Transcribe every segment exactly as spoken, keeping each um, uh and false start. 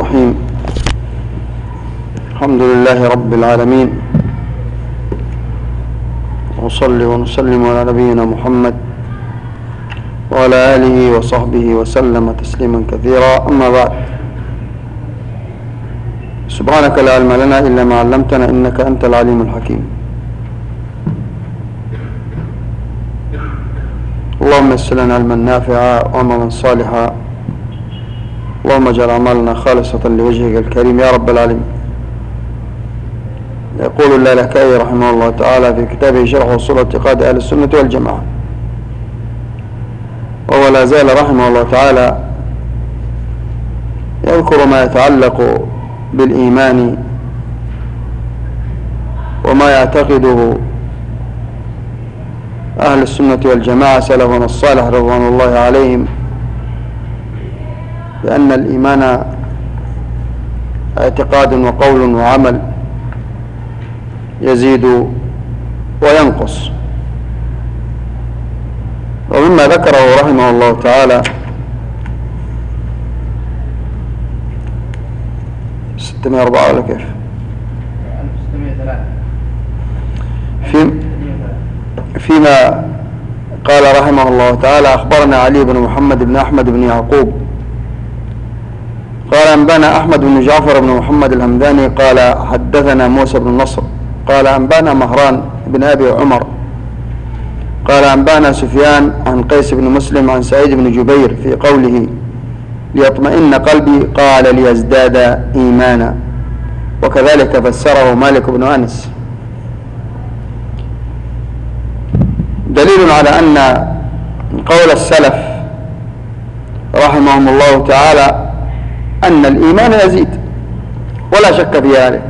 الرحيم. الحمد لله رب العالمين، ونصلي ونسلم على نبينا محمد وعلى آله وصحبه وسلم تسليما كثيرا. أما بعد، سبحانك لا علم لنا إلا ما علمتنا إنك أنت العليم الحكيم. اللهم يسر لنا علما نافعا وعملا صالحا، اللهم اجعل أعمالنا خالصة لوجهك الكريم يا رب العالمين. يقول اللالكائي رحمه الله تعالى في كتابه شرح أصول اعتقاد أهل السنة والجماعة، وهو لا زال رحمه الله تعالى يذكر ما يتعلق بالإيمان وما يعتقده أهل السنة والجماعة سلفنا الصالح رضوان الله عليهم، بأن الإيمان اعتقاد وقول وعمل يزيد وينقص. ومما ذكره رحمه الله تعالى ستمائة وأربعة ولا كيف؟ في فيما قال رحمه الله تعالى: أخبرنا علي بن محمد بن أحمد بن يعقوب قال أنبانا أحمد بن جعفر بن محمد الهمداني قال حدثنا موسى بن نصر قال أنبانا مهران بن أبي عمر قال أنبانا سفيان عن قيس بن مسلم عن سعيد بن جبير في قوله ليطمئن قلبي قال ليزداد إيمانا، وكذلك فسره مالك بن أنس. دليل على أن قول السلف رحمهم الله تعالى أن الإيمان يزيد ولا شك في ذلك.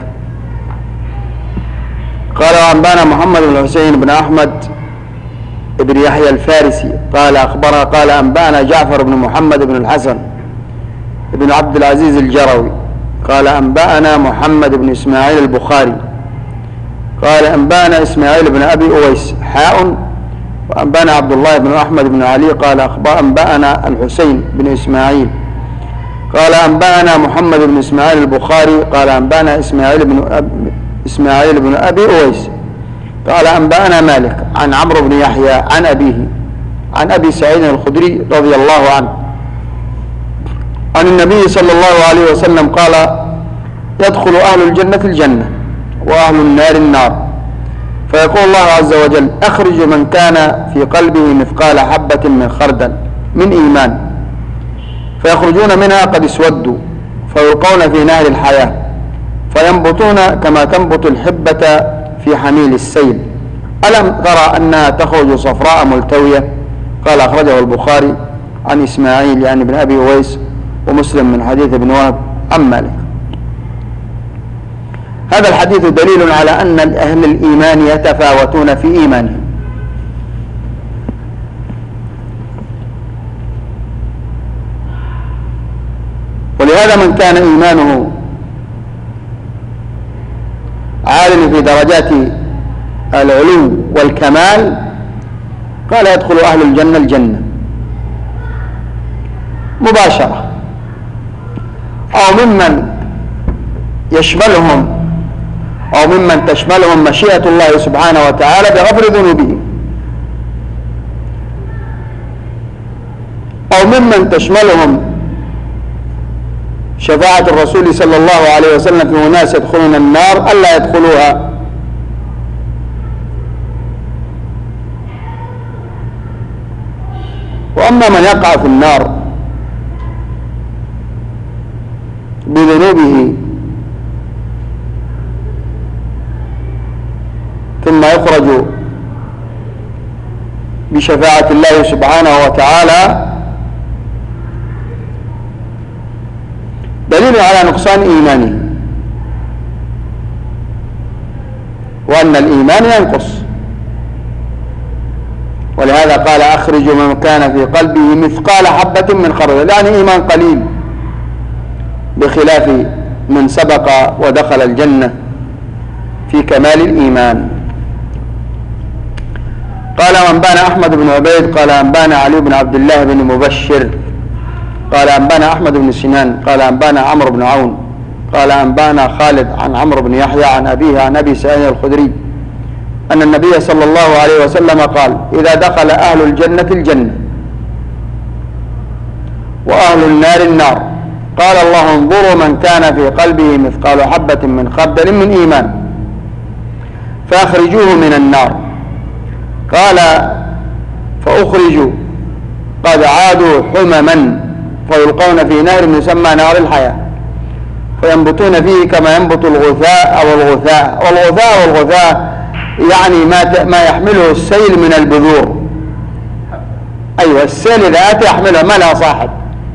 قال وأنبانا محمد بن حسين بن أحمد بن يحيى الفارسي قال أخبرنا قال أنبانا جعفر بن محمد بن الحسن بن عبد العزيز الجروي قال أنبانا محمد بن إسماعيل البخاري قال أنبانا إسماعيل بن أبي أويس حاء وأنبانا عبد الله بن أحمد بن علي قال أخبر أنبانا الحسين بن إسماعيل قال أنبانا محمد بن إسماعيل البخاري قال أنبانا إسماعيل بن أب إسماعيل بن أبي أويس قال أنبانا مالك عن عمرو بن يحيى عن أبيه عن أبي سعيد الخدري رضي الله عنه عن النبي صلى الله عليه وسلم قال يدخل أهل الجنة الجنة وأهل النار النار، فيقول الله عز وجل أخرج من كان في قلبه مثقال حبة من خردل من إيمان، فيخرجون منها قد اسودوا فيلقون في نهر الحياة فينبتون كما تنبت الحبة في حميل السيل، ألم ترى أنها تخرج صفراء ملتوية؟ قال أخرجه البخاري عن إسماعيل يعني بن أبي أويس ومسلم من حديث ابن وهب عن مالك. هذا الحديث دليل على أن أهل الإيمان يتفاوتون في إيمانهم، ولهذا من كان إيمانه عالٍ في درجات العلو والكمال قال يدخل أهل الجنة الجنة مباشرة، أو ممن يشملهم أو ممن تشملهم مشيئة الله سبحانه وتعالى بغفر ذنوبهم، أو ممن تشملهم شفاعة الرسول صلى الله عليه وسلم في أناس يدخلون النار ألا يدخلوها. وأما من يقع في النار بذنوبه ثم يخرج بشفاعة الله سبحانه وتعالى دليل على نقصان إيمانه، وأن الإيمان ينقص. ولهذا قال أخرج من كان في قلبه مثقال حبة من خردل، يعني إيمان قليل، بخلاف من سبق ودخل الجنة في كمال الإيمان. قال وأنبانا أحمد بن عبيد قال أنبانا علي بن عبد الله بن مبشر قال أنبانا أحمد بن سنان قال أنبانا عمرو بن عون قال أنبانا خالد عن عمرو بن يحيى عن أبيه عن أبي سعيد الخدري أن النبي صلى الله عليه وسلم قال: إذا دخل أهل الجنة الجنة وأهل النار النار قال الله: انظروا من كان في قلبه مثقال حبة من خردل من إيمان فأخرجوه من النار. قال: فأخرجوا قد عادوا حمما فيلقون في نهر يسمى نار الحياة فينبتون فيه كما ينبت الغثاء أو الغثاء. والغثاء والغثاء يعني ما ما يحمله السيل من البذور. أيوة، السيل إذا أتى يحملها ما لها صاحب.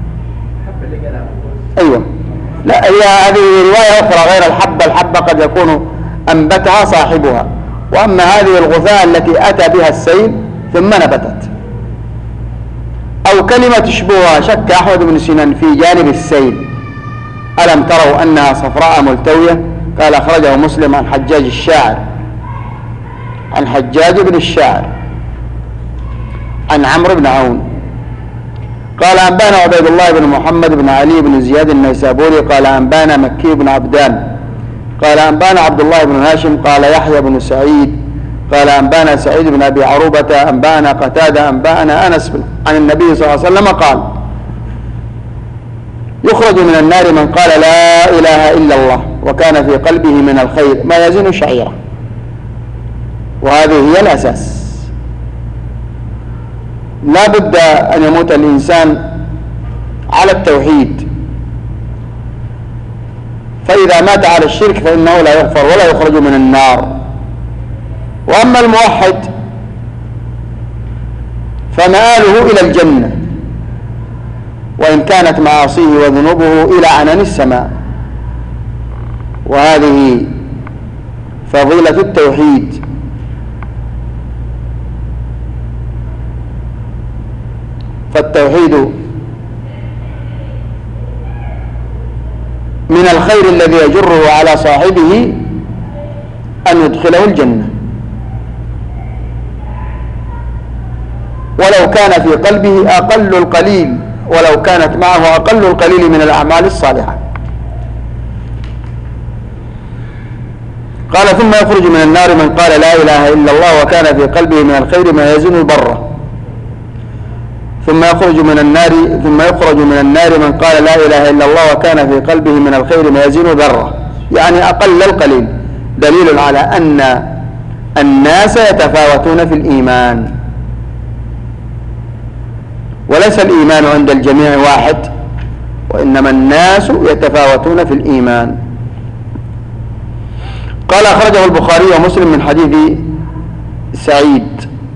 أيوة، لا، هي هذه رواية أخرى غير الحبة. الحبة قد يكون أنبتها صاحبها، وأما هذه الغثاء التي أتى بها السيل ثم نبتت. أو كلمة تشبهها. شك أحمد بن سنان في جانب السيل: ألم تروا أنها صفراء ملتوية؟ قال: أخرجه مسلم عن حجاج الشاعر عن حجاج بن الشاعر عن عمرو بن عون. قال: أنبانا عبيد الله بن محمد بن علي بن زياد النيسابوري قال: أنبانا مكي بن عبدان قال: أنبانا عبد الله بن هاشم قال: يحيى بن سعيد قال: أنبانا سعيد بن أبي عروبة أنبانا قتادة أنبانا أنس عن النبي صلى الله عليه وسلم قال: يخرج من النار من قال لا إله إلا الله وكان في قلبه من الخير ما يزن شعيرة. وهذه هي الأساس. لا بد أن يموت الإنسان على التوحيد، فإذا مات على الشرك فإنه لا يغفر ولا يخرج من النار. وأما الموحد فمآله إلى الجنة وإن كانت معاصيه وذنوبه إلى عنان السماء. وهذه فضيلة التوحيد. فالتوحيد من الخير الذي يجره على صاحبه أن يدخله الجنة، ولو كان في قلبه أقل القليل، ولو كانت معه أقل القليل من الأعمال الصالحة. قال: ثم يخرج من النار من قال لا إله إلا الله وكان في قلبه من الخير ما يزن البرة. ثم يخرج من النار ثم يخرج من النار من قال لا إله إلا الله وكان في قلبه من الخير ما يزن ذرة، يعني أقل القليل. دليل على أن الناس يتفاوتون في الإيمان، وليس الإيمان عند الجميع واحد، وإنما الناس يتفاوتون في الإيمان. قال: أخرجه البخاري ومسلم من حديث سعيد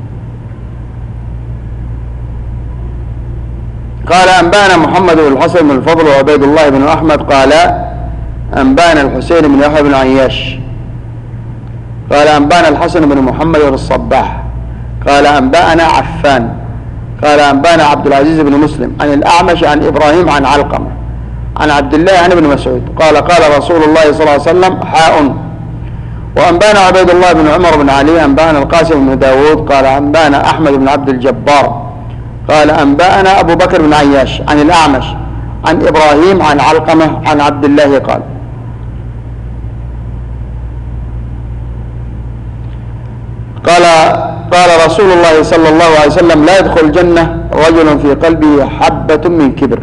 قال: أنبانا محمد بن الحسن بن الفضل وعبيد الله بن أحمد قال: أنبانا الحسين بن يحيى بن عياش قال: أنبانا الحسن بن محمد بن الصباح قال: أنبانا عفان قال: أنبانا عبد العزيز بن مسلم عن الأعمش عن إبراهيم عن علقمة عن عبد الله عن ابن مسعود قال: قال رسول الله صلى الله عليه وسلم: حاء. وأنبانا عبيد الله بن عمر بن علي أنبانا القاسم بن داود قال: أنبانا أحمد بن عبد الجبار قال: أنبانا أبو بكر بن عياش عن الأعمش عن إبراهيم عن علقمة عن عبد الله قال: قال قال رسول الله صلى الله عليه وسلم: لا يدخل الجنة رجل في قلبه حبة من كبر.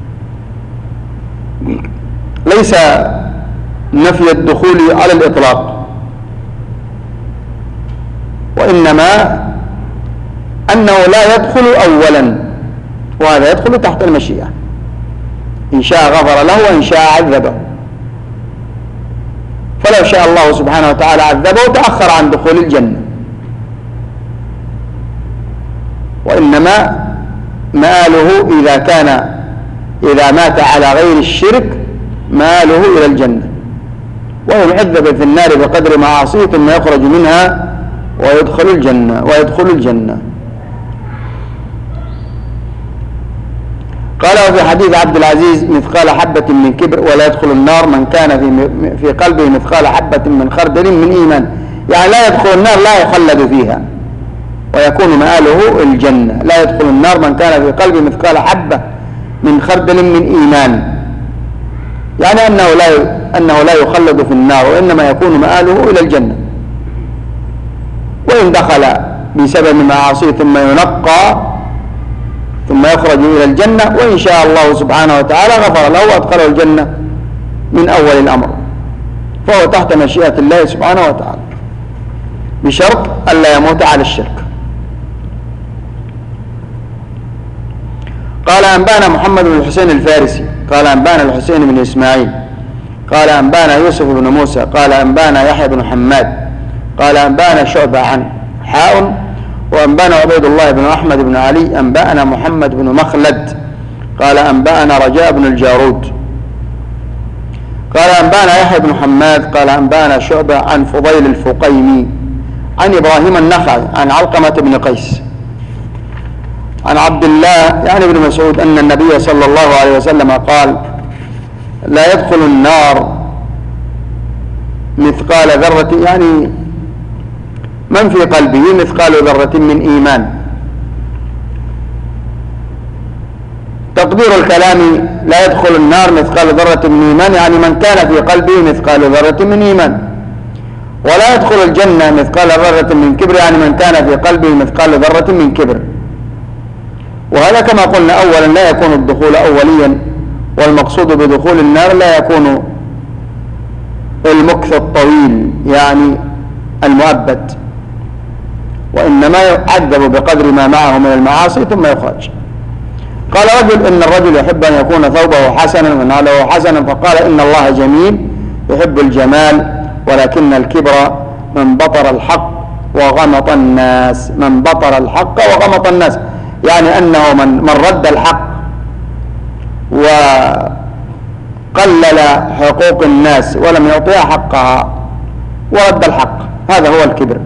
ليس نفي الدخول على الإطلاق، وإنما أنه لا يدخل أولا، وهذا يدخل تحت المشيئة، إن شاء غفر له وإن شاء عذبه. فلو شاء الله سبحانه وتعالى عذبه وتأخر عن دخول الجنة، وإنما مآله إذا كان إذا مات على غير الشرك مآله إلى الجنة، وهو يعذب في النار بقدر معاصيه ثم يخرج منها ويدخل الجنة ويدخل الجنة. قال: وفي حديث عبد العزيز: مثقال حبة من كبر ولا يدخل النار من كان في في قلبه مثقال حبة من خردل من إيمان، يعني لا يدخل النار، لا يخلد فيها، ويكون مآله الجنة. لا يدخل النار من كان في قلبه مثقال حبة من خردل من إيمان، يعني أنه لا أنه لا يخلد في النار، وإنما يكون مآله إلى الجنة. وإن دخل بسبب معاصيه ثم ينقى ثم يخرج إلى الجنة، وإن شاء الله سبحانه وتعالى غفر له وأدخله الجنة من أول الأمر، فهو تحت مشيئة الله سبحانه وتعالى، بشرط ألا يموت على الشرك. قال أنبانا محمد بن الحسين الفارسي قال أنبانا الحسين بن إسماعيل قال أنبانا يوسف بن موسى قال أنبانا يحيى بن حماد قال أنبانا شعبة عن حاء وأنبانا عبيد الله بن أحمد بن علي أنبانا محمد بن مخلد قال أنبانا رجاء بن الجارود قال أنبانا يحيى بن حماد قال أنبانا شعبة عن فضيل الفقيمي عن إبراهيم النخعي عن علقمة بن قيس عن عبد الله يعني ابن مسعود أن النبي صلى الله عليه وسلم قال: لا يدخل النار مثقال ذرة، يعني من في قلبه مثقال ذرة من إيمان. تقدير الكلام لا يدخل النار مثقال ذرة من إيمان، يعني من كان في قلبه مثقال ذرة من إيمان. ولا يدخل الجنة مثقال ذرة من كبر، يعني من كان في قلبه مثقال ذرة من كبر. وهذا كما قلنا أولا لا يكون الدخول أوليا، والمقصود بدخول النار لا يكون المكث الطويل يعني المؤبد، وإنما يعذب بقدر ما معه من المعاصي ثم يخرج. قال رجل: إن الرجل يحب أن يكون ثوبه حسنا ونعله حسنا، فقال: إن الله جميل يحب الجمال، ولكن الكبر من بطر الحق وغمط الناس. من بطر الحق وغمط الناس، يعني أنه من, من رد الحق وقلل حقوق الناس ولم يعطيها حقها ورد الحق، هذا هو الكبر.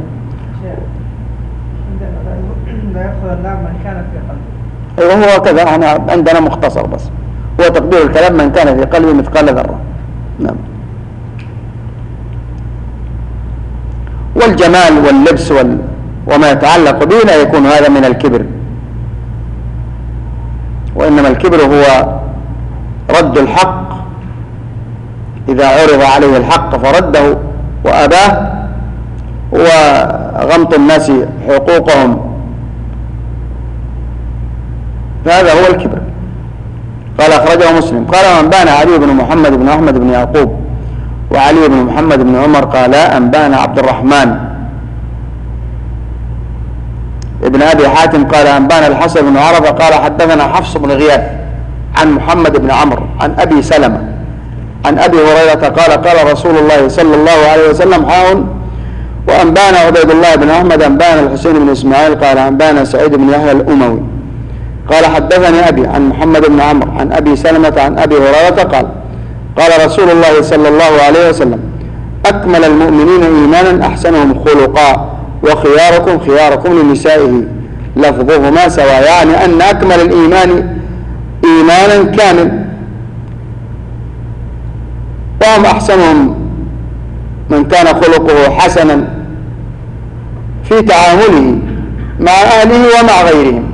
لا يدخل النار من كان في قلبه. أيوه، هو كذا، احنا عندنا مختصر بس، هو تقدير الكلام من كان في قلبه مثقال ذرة. نعم. والجمال واللبس وال... وما يتعلق به لا يكون هذا من الكبر، وإنما الكبر هو رد الحق، إذا عرض عليه الحق فرده وأباه، وغمط الناس حقوقهم، فهذا هو الكبر. قال: أخرجه مسلم. قال: أنبانا علي بن محمد بن أحمد بن يعقوب وعلي بن محمد بن عمر قال: أنبانا عبد الرحمن ابن أبي حاتم قال: أنبانا الحسن بن عرفة قال: حدثنا حفص بن غياث عن محمد بن عمرو عن أبي سلمة عن أبي هريرة قال: قال رسول الله صلى الله عليه وسلم: حاء. وأنبانا عبيد الله بن أحمد أنبانا الحسين بن إسماعيل قال: أنبانا سعيد بن يحيى الأموي قال: حدثني أبي عن محمد بن عمرو عن أبي سلمة عن أبي هريرة قال: قال رسول الله صلى الله عليه وسلم: أكمل المؤمنين إيمانا أحسنهم خلقا، وخياركم خياركم لنسائه، لفظهما سواء، يعني أن أكمل الإيمان إيمانا كامل، وهم أحسنهم من كان خلقه حسنا في تعامله مع أهله ومع غيرهم.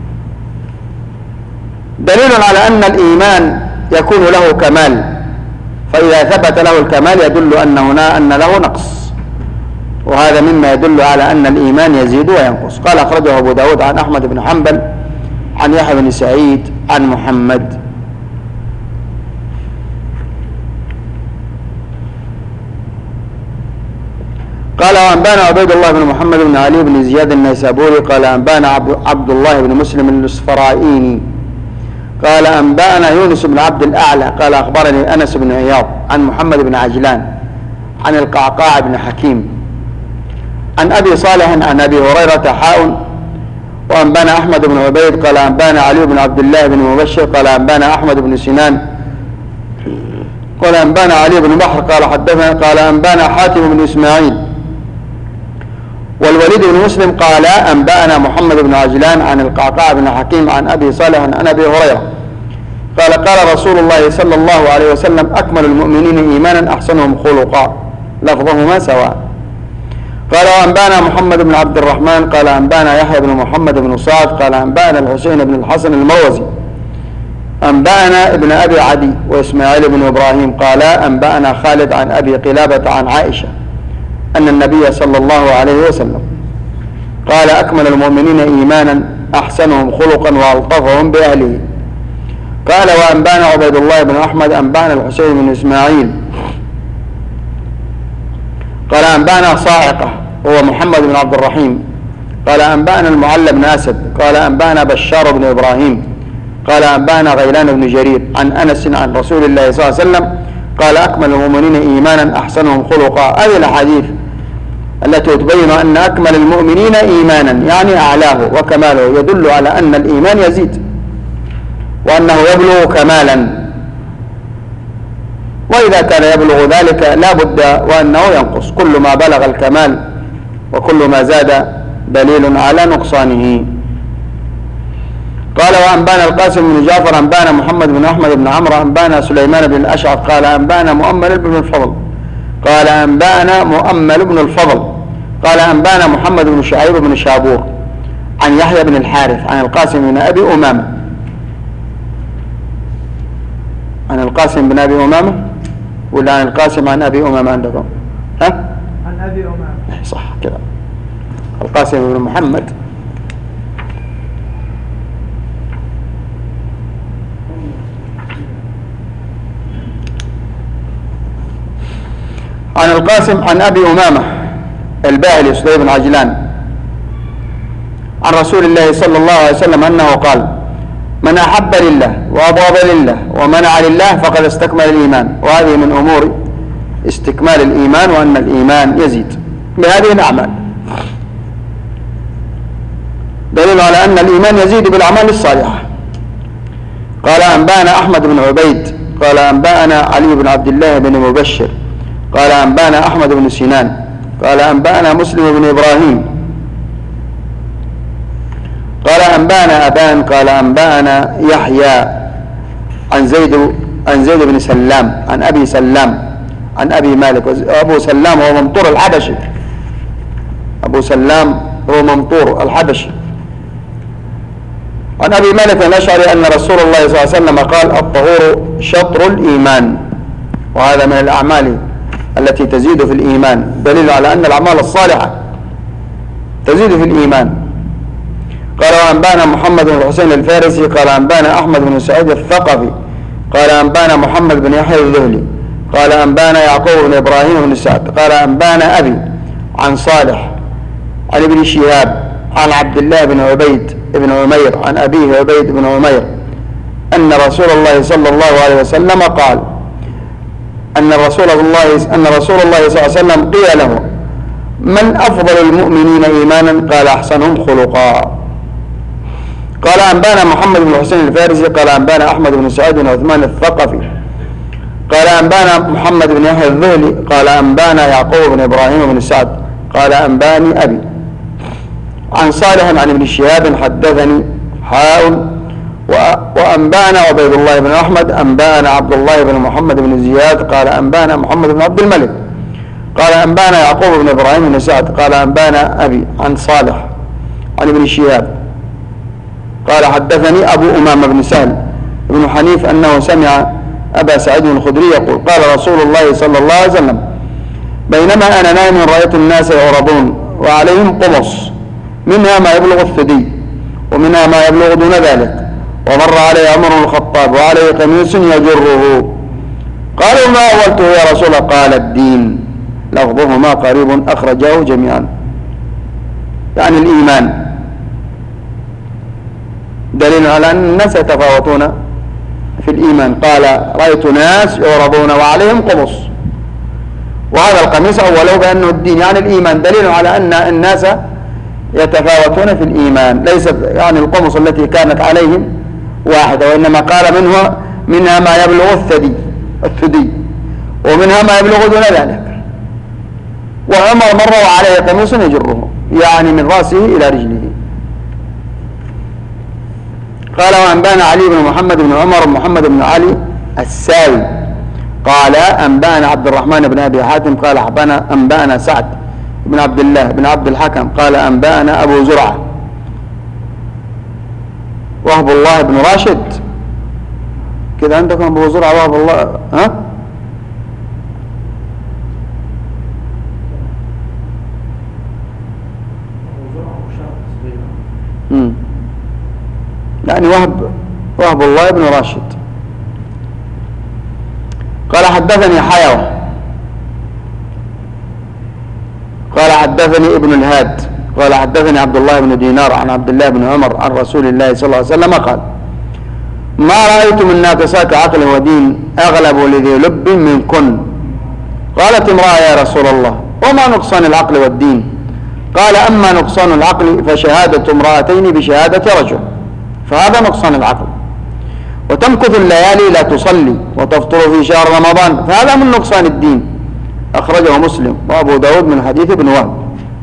دليل على أن الإيمان يكون له كمال، فإذا ثبت له الكمال يدل أن هنا أن له نقص، وهذا مما يدل على أن الإيمان يزيد وينقص. قال: أخرجه أبو داود عن أحمد بن حنبل عن يحيى بن سعيد عن محمد. قال: وأنبانا عبيد الله بن محمد بن علي بن زياد النيسابوري قال: أنبانا عبد الله بن مسلم الإصفرائيني قال: أنبانا يونس بن عبد الأعلى قال: أخبرني أنس بن عياض عن محمد بن عجلان عن القعقاع بن حكيم عن أبي صالح عن أبي هريرة حاء. وأنبانا أحمد بن عبيد قال: أنبانا علي بن عبد الله بن مبشر قال: أنبانا أحمد بن سنان قال: أنبانا علي بن بحر قال: حدثنا قال: أنبانا حاتم بن إسماعيل والوليد بن مسلم قال: أنبانا محمد بن عجلان عن القعقاع بن حكيم عن أبي صالح عن أبي هريرة قال: قال رسول الله صلى الله عليه وسلم: أكمل المؤمنين إيمانا أحسنهم خلقا، لفظهما سواء. قال: وأنبانا محمد بن عبد الرحمن قال: أنبانا يحيى بن محمد بن صاد قال: أنبانا الحسين بن الحسن المروزي أنبأنا ابن أبي عدي وإسماعيل بن إبراهيم قالا أنبأنا خالد عن أبي قلابة عن عائشة أن النبي صلى الله عليه وسلم قال أكمل المؤمنين إيمانا أحسنهم خلقا وألطفهم بأهله. قال وأنبأنا عبيد الله بن أحمد أنبأنا الحسين بن إسماعيل قال أنبأنا صاعقة هو محمد بن عبد الرحيم قال أنبأنا المعلى بن أسد قال أنبأنا بشار بن إبراهيم قال أنبأنا غيلان بن جرير عن أنس عن رسول الله صلى الله عليه وسلم قال أكمل المؤمنين إيمانا أحسنهم خلقا. هذه الأحاديث التي تبين أن أكمل المؤمنين إيمانا يعني أعلاه وكماله يدل على أن الإيمان يزيد وأنه يبلغ كمالا، وإذا كان يبلغ ذلك لا بد وأنه ينقص. كل ما بلغ الكمال وكل ما زاد دليل على نقصانه. قال وأنبانا القاسم بن جعفر أنبانا محمد بن أحمد بن عمرو أنبانا سليمان بن الأشعث قال أنبانا مؤمل بن الفضل قال أنبانا مؤمل بن الفضل قال أنبانا محمد بن شعيب بن شابور عن يحيى بن الحارث عن القاسم بن أبي أمامة عن القاسم بن أبي أمامة ولا عن القاسم عن أبي أمامة عندكم؟ ها؟ عن أبي أمامة. صح كده. القاسم بن محمد عن القاسم عن أبي أمامة الباهلي سليم بن عجلان عن رسول الله صلى الله عليه وسلم أنه قال من أحب لله وأبغض لله ومنع لله فقد استكمل الإيمان. وهذه من أمور استكمال الإيمان وأن الإيمان يزيد بهذه الأعمال. دليل على أن الإيمان يزيد بالأعمال الصالحة. قال أنبأنا أحمد بن عبيد قال أنبأنا علي بن عبد الله بن مبشر قال أنبأنا أحمد بن سنان قال أنبأنا مسلم بن إبراهيم قال أنبأنا أبان قال أنبأنا يحيى عن زيد عن زيد بن سلام عن أبي سلام عن أبي مالك. أبو سلام هو ممطور الحبشي أبو سلام هو ممطور الحبشي عن أبي مالك الأشعري أن رسول الله صلى الله عليه وسلم قال الطهور شطر الإيمان. وهذا من الأعمال التي تزيد في الإيمان، دليل على أن الأعمال الصالحة تزيد في الإيمان. قال وأنبانا محمد بن الحسين الفارسي قال أنبانا أحمد بن سعيد الثقفي قال أنبانا محمد بن يحيى الذهلي قال أنبانا يعقوب بن إبراهيم بن سعد قال أنبانا أبي عن صالح عن ابن شهاب عن عبد الله بن عبيد بن عمير عن أبيه عبيد بن عمير أن رسول الله صلى الله عليه وسلم قال أن رسول الله أن رسول الله صلى الله عليه وسلم قيل له من أفضل المؤمنين إيمانا قال أحسنهم خلقا. قال أنبانا محمد بن الحسين الفارسي قال أنبانا أحمد بن سعيد بن عثمان الثقفي قال أنبانا محمد بن يحيى الذهلي قال أنبانا يعقوب بن إبراهيم بن سعد قال أنباني أبي عن صالح عن ابن شهاب حدثني حاول وأنبانا عبيد الله بن أحمد أنبانا عبد الله بن محمد بن زياد قال أنبانا محمد بن عبد الملك قال أنبانا يعقوب بن إبراهيم بن سعد قال أنبانا أبي عن صالح عن ابن شهاب قال حدثني أبو أمامة بن سهل بن حنيف أنه سمع أبا سعيد الخدري يقول قال رسول الله صلى الله عليه وسلم بينما أنا نائم رأيت الناس يعرضون وعليهم قمص منها ما يبلغ الثدي ومنها ما يبلغ دون ذلك ومر عليه عمر بن الخطاب وعليه قميص يجره قالوا ما أولته يا رسول الله قال الدين لفظهما قريب أخرجاه جميعا. يعني الإيمان دليل على أن الناس يتفاوتون في الإيمان. قال رأيت ناس يعرضون وعليهم قمص وهذا القميص أوله بأنه الدين يعني الإيمان دليل على أن الناس يتفاوتون في الإيمان ليست يعني القمص التي كانت عليهم واحدة وإنما قال منها منها ما يبلغ الثدي الثدي ومنها ما يبلغ دون ذلك. وعمر مر وعليه قميص يجره يعني من رأسه إلى رجله. قال وأنبانا علي بن محمد بن عمر محمد بن علي الساوي قال أنبانا عبد الرحمن بن أبي حاتم قال أنبانا سعد بن عبد الله بن عبد الحكم قال أنبانا أبو زرعة وهب الله بن راشد كده عندكم أبو زرعة وهب الله، ها؟ امم يعني وهب وهب الله بن راشد. قال حدثني حيوة قال حدثني ابن الهاد قال حدثني عبد الله بن دينار عن عبد الله بن عمر عن رسول الله صلى الله عليه وسلم قال: ما رأيت من ناقصات عقل ودين أغلب لذي لب منكن. قالت امرأة: يا رسول الله، وما نقصان العقل والدين؟ قال: أما نقصان العقل فشهادة امرأتين بشهادة رجل، فهذا نقصان العقل. وتمكث الليالي لا تصلي وتفطر في شهر رمضان، فهذا من نقصان الدين. أخرجه مسلم وأبو داود من حديث ابن وهب.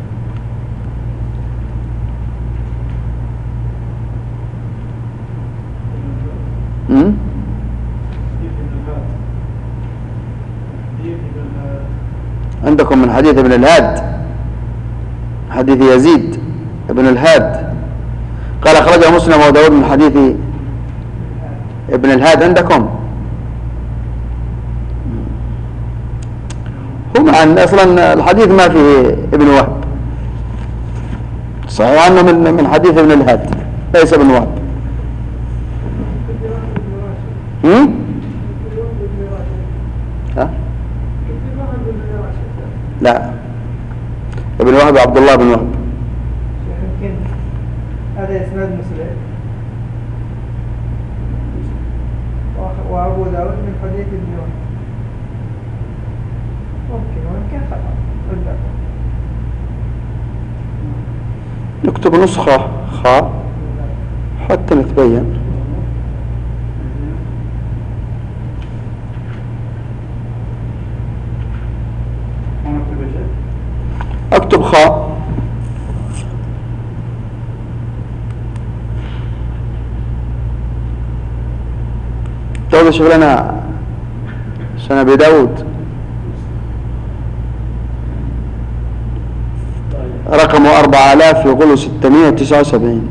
عندكم من حديث ابن الهاد، حديث يزيد ابن الهاد. قال أخرجه مسلم وأبو داود من حديث ابن الهاد. عندكم هم عن أصلا الحديث ما فيه ابن وهب، صحيح أنه من من حديث ابن الهاد ليس ابن وهب. هم؟ ها؟ لا، ابن وهب عبد الله بن وهب. يمكن هذا إسناد مسلم وأبو داود من حديث ابن وهب، ممكن ويمكن خطأ. نكتب نسخة خاء حتى نتبين. اكتب خاء. داود شغلنا سنة بداود رقمه أربعة آلاف يقولوا ستمائة وتسعة وسبعين.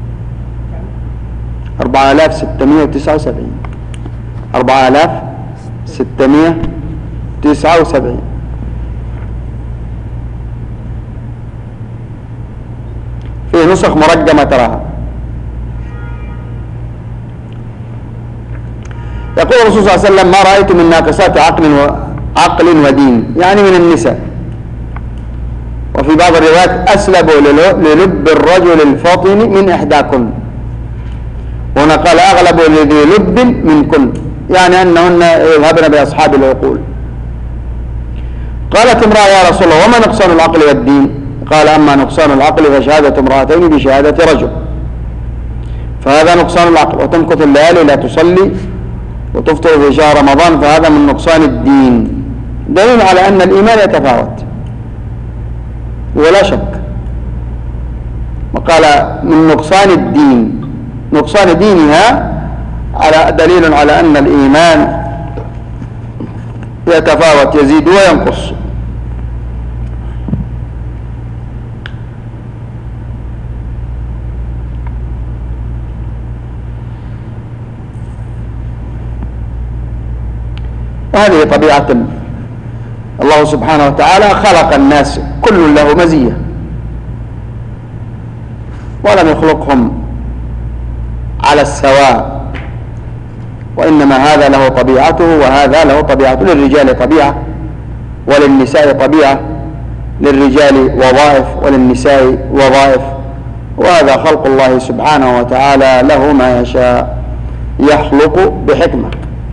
أربعة آلاف ستمائة وتسعة وسبعين. أربعة آلاف ستمائة وتسعة وسبعين. فيه نسخ مرقمة تراها. يقول الرسول صلى الله عليه وسلم: ما رأيت من ناقصات عقل وعقل ودين، يعني من النساء. وفي بعض الروايات: أسلبوا للب الرجل الفطن من إحداكن. هنا قال: أغلب لذي لب منكن، يعني أنهن يذهبن بأصحاب العقول. قالت امرأة: يا رسول الله، وما نقصان العقل والدين؟ قال: أما نقصان العقل فشهادة امرأتين بشهادة رجل، فهذا نقصان العقل. وتمكث الليالي لا تصلي وتفطر في شهر رمضان، فهذا من نقصان الدين. دليل على أن الإيمان يتفاوت ولا شك. وقال: من نقصان الدين، نقصان دينها على دليل على أن الإيمان يتفاوت، يزيد وينقص. وهذه طبيعة الله سبحانه وتعالى. خلق الناس كل له مزية، ولم يخلقهم على السواء، وإنما هذا له طبيعته وهذا له طبيعته. للرجال طبيعة وللنساء طبيعة، للرجال وظائف وللنساء وظائف، وهذا خلق الله سبحانه وتعالى، له ما يشاء، يخلق بحكمة.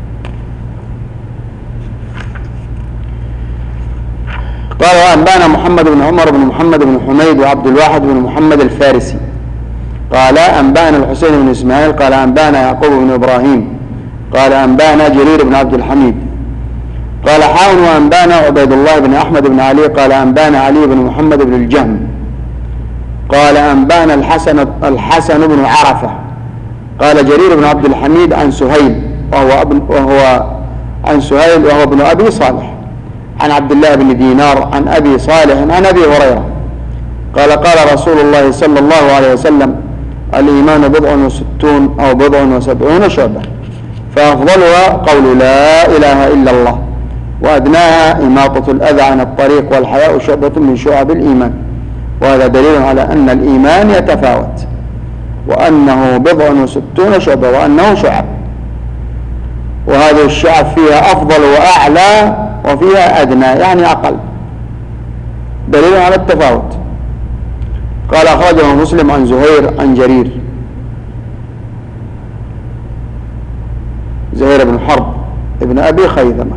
قال: وأنبانا محمد بن عمر بن محمد بن حميد وعبد الواحد بن محمد الفارسي قال: أنبانا الحسين بن إسماعيل قال: أنبانا يعقوب بن إبراهيم قال: أنبانا جرير بن عبد الحميد قال: حاون. وأنبانا عبيد الله بن أحمد بن علي قال: أنبانا علي بن محمد بن الجهم قال: أنبانا الحسن الحسن بن عرفة قال: جرير بن عبد الحميد عن سهيل وهو ابن وهو عن سهيل وهو ابن أبي صالح عن عبد الله بن دينار عن أبي صالح عن أبي هريرة قال: قال رسول الله صلى الله عليه وسلم: الإيمان بضع وستون أو بضع وسبعون شعبة. فأفضلها قول لا إله إلا الله، وأدناها إماطة الأذى عن الطريق، والحياء شعبة من شعب الإيمان. وهذا دليل على أن الإيمان يتفاوت، وأنه بضع وستون شعبة، وأنه شعب، وهذه الشعب فيها أفضل وأعلى وفيها أدنى يعني أقل، دليل على التفاوت. قال أخرجه مسلم عن زهير عن جرير، زهير بن حرب ابن أبي خيثمة.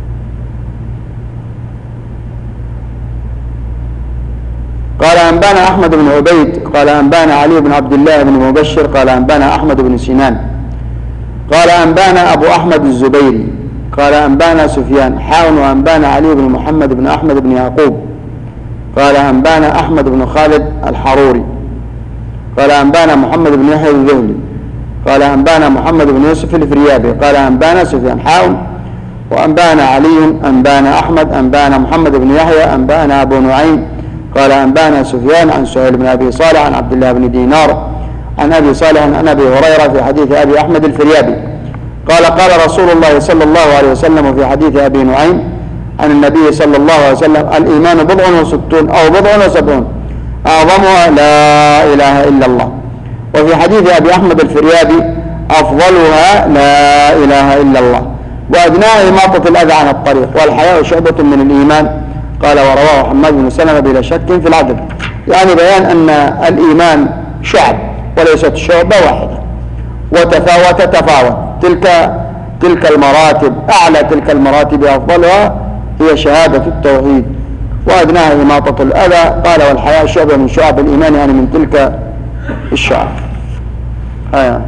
قال أنبانا أحمد بن عبيد قال أنبانا علي بن عبد الله بن مبشر قال أنبانا أحمد بن سنان قال أنبانا أبو أحمد الزبيري قال أنبانا سفيان حاون وأنبانا علي بن محمد بن أحمد بن يعقوب قال أنبانا أحمد بن خالد الحروري قال أنبانا محمد بن يحيى الذهلي قال أنبانا محمد بن يوسف الفريابي قال أنبانا سفيان حاون وأنبانا علي أنبانا أحمد أنبانا محمد بن يحيى أنبانا أبو نعيم قال أنبانا سفيان عن سهيل بن أبي صالح عن عبد الله بن دينار عن أبي صالح عن أبي هريرة في حديث أبي أحمد الفريابي قال قال رسول الله صلى الله عليه وسلم في حديث أبي نعيم عن النبي صلى الله عليه وسلم الإيمان بضع وستون أو بضع وسبعون أعظمها لا إله إلا الله. وفي حديث أبي أحمد الفريابي أفضلها لا إله إلا الله وأدناها إماطة الأذى عن الطريق والحياء شعبة من الإيمان. قال ورواه حماد بن سلمة بلا شك في العدد، يعني بيان أن الإيمان شعب وليست شعبة واحدة، وتفاوت تفاوت تلك تلك المراتب، أعلى تلك المراتب أفضلها هي شهادة التوحيد وأدناها إماطة الأذى. قال والحياء شعبة من شعب الإيمان يعني من تلك الشعب. آه.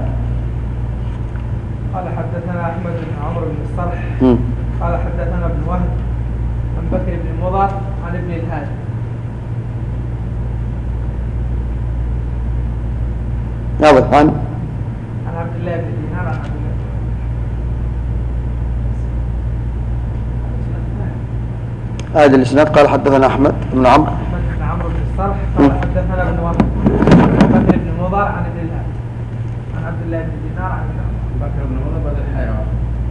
قال حدثنا أحمد بن عمرو بن الصرح قال حدثنا ابن وهب عن بكر بن مضر عن ابن الهاد واضح عن عن عبد الله بن دينار عن عبد الله. هذا الإسناد قال حدثنا أحمد بن عمرو أحمد بن عمرو بن الصرح قال حدثنا ابن وهب عن بكر بن مضر عن ابن الهاد عن عبد الله بن دينار عن بكر بن مضر بدل الحيوان.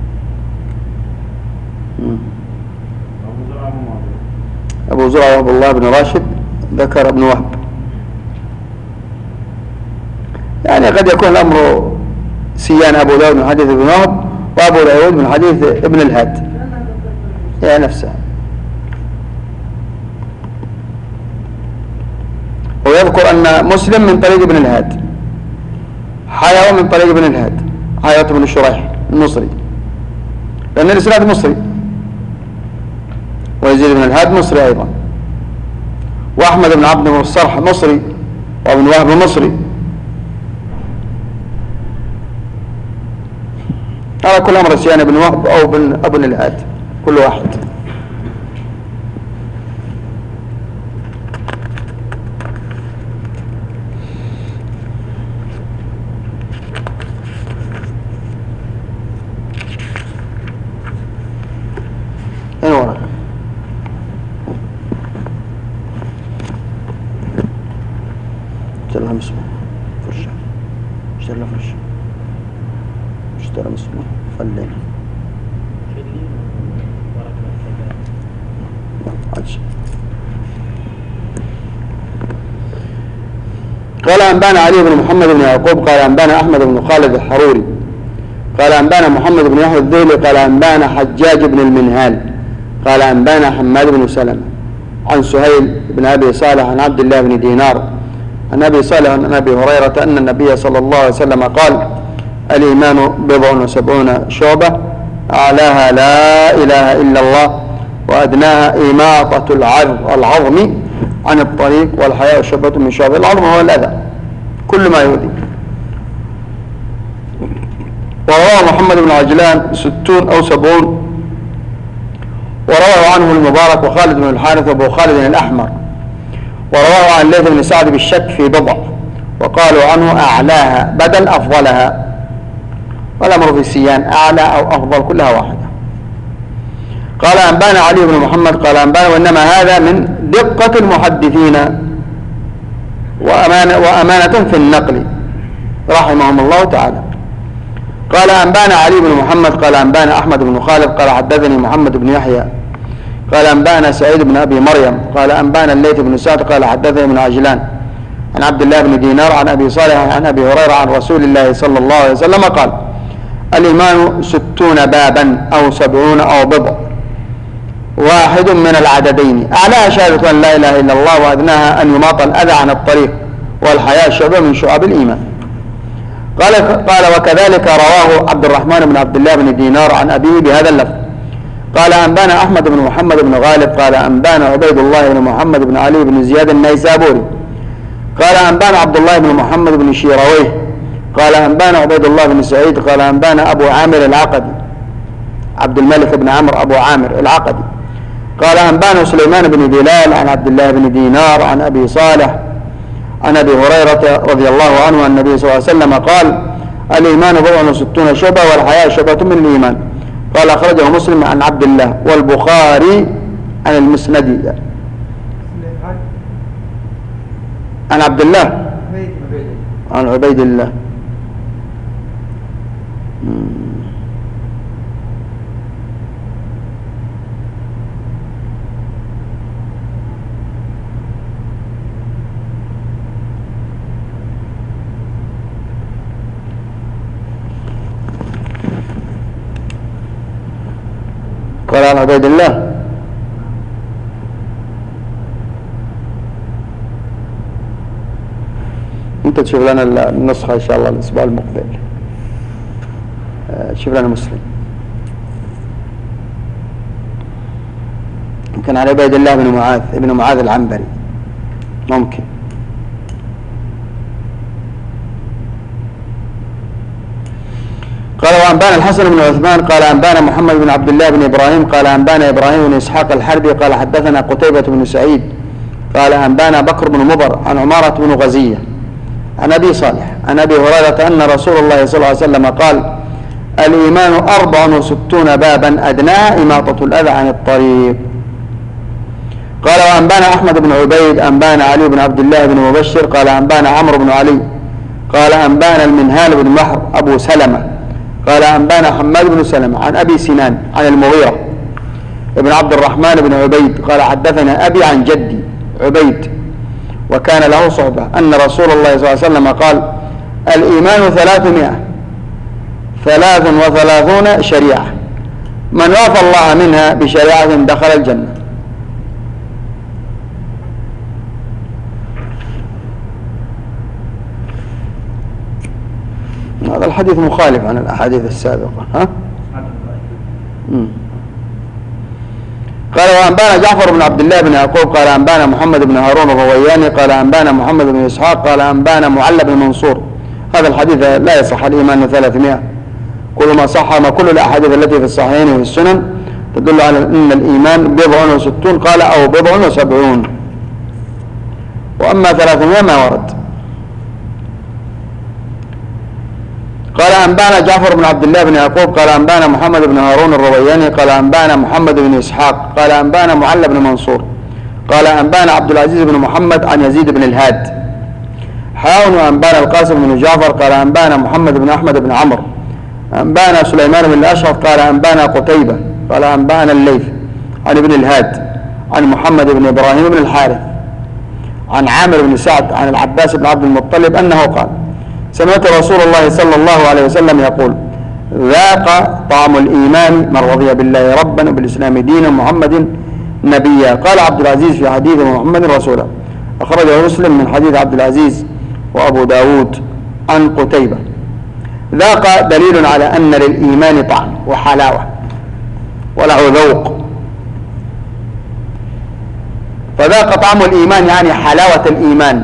أبو زرعة وأبو الله بن راشد ذكر ابن وهب، يعني قد يكون الأمر سيان أبو داود من حديث ابن وهب وأبو داود من حديث ابن الهاد هي نفسها. ويذكر أن مسلم من طريق ابن الهاد، حياة من طريق ابن الهاد حياة بن شريح المصري، لأن الإسناد مصري، ويزيد بن الهاد مصري أيضا، وأحمد بن عبد بن الصرح مصري، وابن وهب مصري. هذا كل أمر سيان بن وهب أو بن ابن الهاد كل واحد. أين ورق؟ اشتري لها مسمار فرشة، اشتري لها فرشة، اشتري مسمار فلينا قال أنبانا علي بن محمد بن يعقوب قال أنبانا أحمد بن خالد الحروري قال أنبانا محمد بن يحيى الذهلي قال أنبانا حجاج بن المنهال قال أنبانا حماد بن سلمة عن سهيل بن أبي صالح عن عبد الله بن دينار عن أبي صالح عن أبي هريرة أن النبي صلى الله عليه وسلم قال الإيمان بضع وسبعون شعبة أعلاها لا إله إلا الله وأدناها إماطة العظم عن الطريق والحياء شعبة من شعب العظم هو الأذى كل ما يؤذي. وروى محمد بن عجلان ستون أو سبعون، وروى عنه المبارك وخالد بن الحارث وابو خالد الأحمر، وروى عن ليث بن سعد بالشك في بضع، وقالوا عنه أعلاها بدل أفضلها، والأمر في السيان أعلى أو أفضل كلها واحدة. قال أنبانا علي بن محمد قال أنبانا وإنما هذا من دقة المحدثين وأمانة, وأمانة في النقل رحمهم الله تعالى. قال أنبانا علي بن محمد قال أنبانا أحمد بن خالد قال حدثني محمد بن يحيى قال أنبانا سعيد بن أبي مريم قال أنبانا الليث بن سعد قال حدثني ابن عجلان عن عبد الله بن دينار عن أبي صالح عن أبي هريرة عن رسول الله صلى الله عليه وسلم قال الإيمان ستون بابا أو سبعون أو بضع واحد من العددين أعلاها شهادة أن لا إله إلا الله وأدناها أن يماط الأذى عن الطريق والحياة شعبة من شعب الإيمان. قال قال وكذلك رواه عبد الرحمن بن عبد الله بن دينار عن أبيه بهذا اللفظ. قال أنبانا أحمد بن محمد بن غالب قال أنبانا عبيد الله بن محمد بن علي بن زياد النيسابوري قال أنبانا عبد الله بن محمد بن شيرويه قال أنبانا عبيد الله بن سعيد قال أنبانا أبو عامر العقدي عبد الملك بن عمرو أبو عامر العقدي قال أنبانا سليمان بن بلال عن عبد الله بن دينار عن أبي صالح عن أبي هريرة رضي الله عنه عن النبي صلى الله عليه وسلم قال الإيمان بضع وستون شعبة والحياة شعبة من الإيمان. قال أخرجه مسلم عن عبد الله والبخاري عن المسندي عن عبد الله عن عبيد الله. قال عن عبيد الله انت تشوف لنا النسخة ان شاء الله الاسبوع المقبل. شوف لنا مسلم يمكن عن عبيد الله بن معاذ ابن معاذ العنبري ممكن. قال وأنبانا الحسن بن عثمان قال أنبانا محمد بن عبد الله بن إبراهيم قال أنبانا إبراهيم بن إسحاق الحربي قال حدثنا قتيبة بن سعيد قال أنبانا بكر بن مضر عن عمارة بن غزية عن أبي صالح عن أبي هريرة أن رسول الله صلى الله عليه وسلم قال الإيمان أربع وستون بابا أدناها إماطة الأذى عن الطريق. قال وأنبانا أحمد بن عبيد أنبانا علي بن عبد الله بن مبشر قال أنبانا عمرو بن علي قال أنبانا المنهال بن بحر أبو سلمة قال أنبانا حماد بن سلمة عن أبي سنان عن المغيرة ابن عبد الرحمن بن عبيد قال حدثنا أبي عن جدي عبيد وكان له صحبة أن رسول الله صلى الله عليه وسلم قال الإيمان ثلاثمائة ثلاث وثلاثون شريعة من وافى الله منها بشريعة دخل الجنة. هذا الحديث مخالف عن الأحاديث السابقة. ها؟ مم. قال وأنبانا جعفر بن عبد الله بن يعقوب قال أنبانا محمد بن هارون الروياني قال أنبانا محمد بن إسحاق قال أنبانا معل بن منصور. هذا الحديث لا يصح الإيمان ثلاثمائة كل ما صح ما كل الأحاديث التي في الصحيحين وفي السنن تدل على أن الإيمان بضع وستون قال أو بضع وسبعون وأما ثلاثمائة ما ورد. قال أنبانا جعفر بن عبد الله بن يعقوب قال أنبانا محمد بن هارون الروياني قال أنبانا محمد بن إسحاق قال أنبانا معل بن منصور قال أنبانا عبد العزيز بن محمد عن يزيد بن الهاد حاون وأنبانا القاسم بن جعفر قال أنبانا محمد بن أحمد بن عمرو أنبانا سليمان بن الأشرف قال أنبانا قتيبة قال أنبانا الليث عن ابن الهاد عن محمد بن إبراهيم بن الحارث عن عامر بن سعد عن العباس بن عبد المطلب أنه قال سمعت رسول الله صلى الله عليه وسلم يقول ذاق طعم الإيمان من رضي بالله ربا وبالإسلام دينا محمد نبيا. قال عبد العزيز في حديث محمد رسولا أخرجه مسلم من حديث عبد العزيز وأبو داود عن قتيبة. ذاق دليل على أن للإيمان طعم وحلاوة وله ذوق فذاق طعم الإيمان يعني حلاوة الإيمان.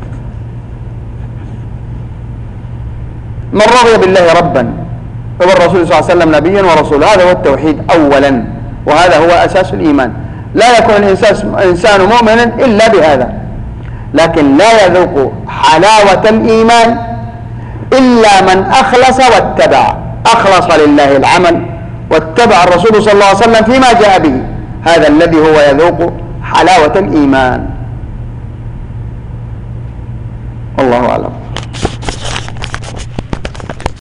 من رضي بالله ربا وبالرسول صلى الله عليه وسلم نبيا ورسولا هذا هو التوحيد أولا وهذا هو أساس الإيمان. لا يكون الإنسان مؤمنا إلا بهذا لكن لا يذوق حلاوة الإيمان إلا من أخلص واتبع أخلص لله العمل واتبع الرسول صلى الله عليه وسلم فيما جاء به هذا الذي هو يذوق حلاوة الإيمان. والله أعلم.